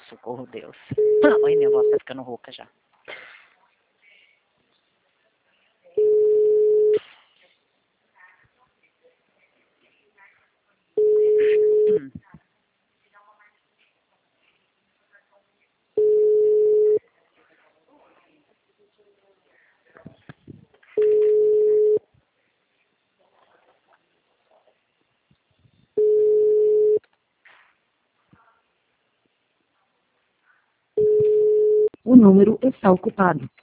socorro, Deus. Oi, minha voz tá ficando rouca já. O número está ocupado.